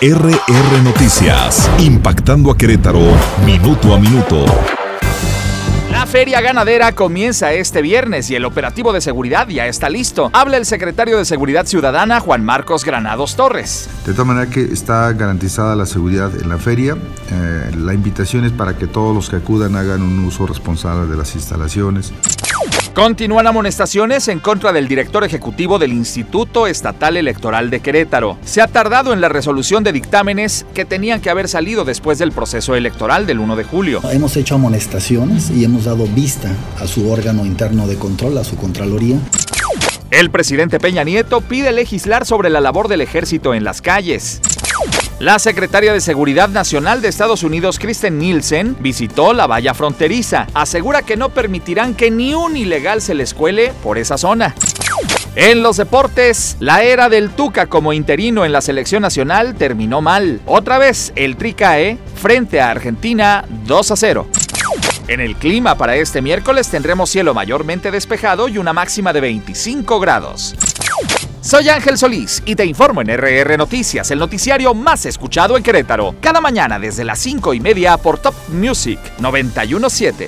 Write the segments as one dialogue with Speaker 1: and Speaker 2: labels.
Speaker 1: RR Noticias, impactando a Querétaro, minuto a minuto.
Speaker 2: La feria ganadera comienza este viernes y el operativo de seguridad ya está listo. Habla el secretario de Seguridad Ciudadana, Juan Marcos Granados Torres.
Speaker 3: De tal manera que está garantizada la seguridad en la feria. La invitación es para que todos los que acudan hagan un uso responsable de las instalaciones.
Speaker 2: Continúan amonestaciones en contra del director ejecutivo del Instituto Estatal Electoral de Querétaro. Se ha tardado en la resolución de dictámenes que tenían que haber salido después del proceso electoral del 1 de julio.
Speaker 4: Hemos hecho amonestaciones y hemos dado vista a su órgano interno de control, a su Contraloría.
Speaker 2: El presidente Peña Nieto pide legislar sobre la labor del ejército en las calles. La secretaria de Seguridad Nacional de Estados Unidos, Kristen Nielsen, visitó la valla fronteriza. Asegura que no permitirán que ni un ilegal se les cuele por esa zona. En los deportes, la era del Tuca como interino en la selección nacional terminó mal. Otra vez, el Tri cae frente a Argentina 2-0. En el clima para este miércoles tendremos cielo mayormente despejado y una máxima de 25 grados. Soy Ángel Solís y te informo en RR Noticias, el noticiario más escuchado en Querétaro. Cada mañana desde las 5:30 por Top Music 91.7.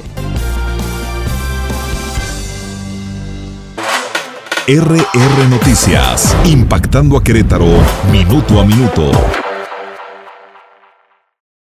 Speaker 1: RR Noticias, impactando a Querétaro, minuto a minuto.